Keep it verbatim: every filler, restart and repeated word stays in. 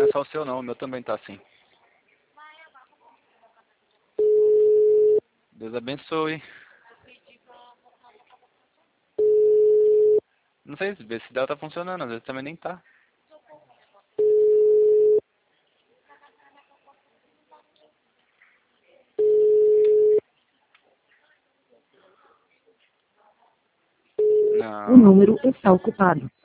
só o seu não, o meu também tá assim. Deus abençoe. Não sei, ver se dela tá funcionando, às vezes também nem tá. O Não. número está ocupado.